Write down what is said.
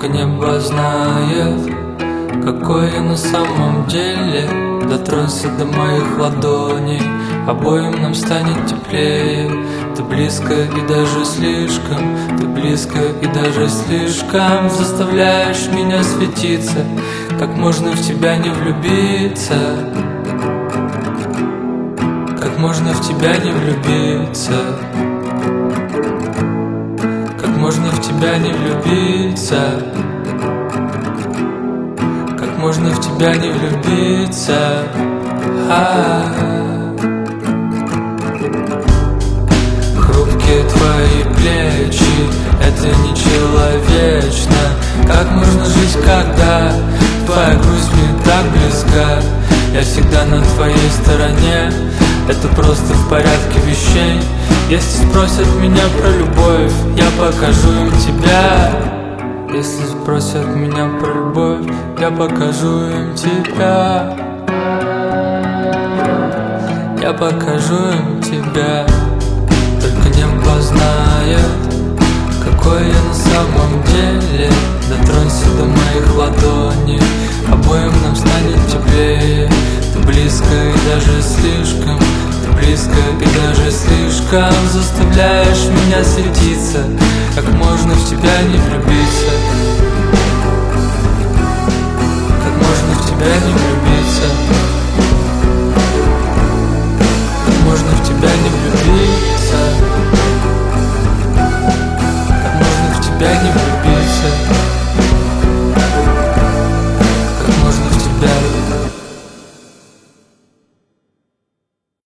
Только небо знает, какой я на самом деле. Дотронься до моих ладоней, обоим нам станет теплее. Ты близко и даже слишком, ты близко и даже слишком. Заставляешь меня светиться, как можно в тебя не влюбиться? Как можно в тебя не влюбиться? Как можно в тебя не влюбиться? Как можно в тебя не влюбиться? Хрупкие твои плечи, это нечеловечно. Как можно жить, когда твоя грусть мне так близка? Я всегда на твоей стороне, это просто в порядке вещей. Если спросят меня про любовь, я покажу им тебя. Если спросят меня про любовь, я покажу им тебя. Я покажу им тебя. Только небо знает, какой я на самом деле. Дотронься до моих ладоней, обоим нам станет теплее. Ты близко и даже слишком, ты близко и даже слишком. Заставляешь меня светиться, как можно в тебя не влюбиться? Как можно в тебя не влюбиться?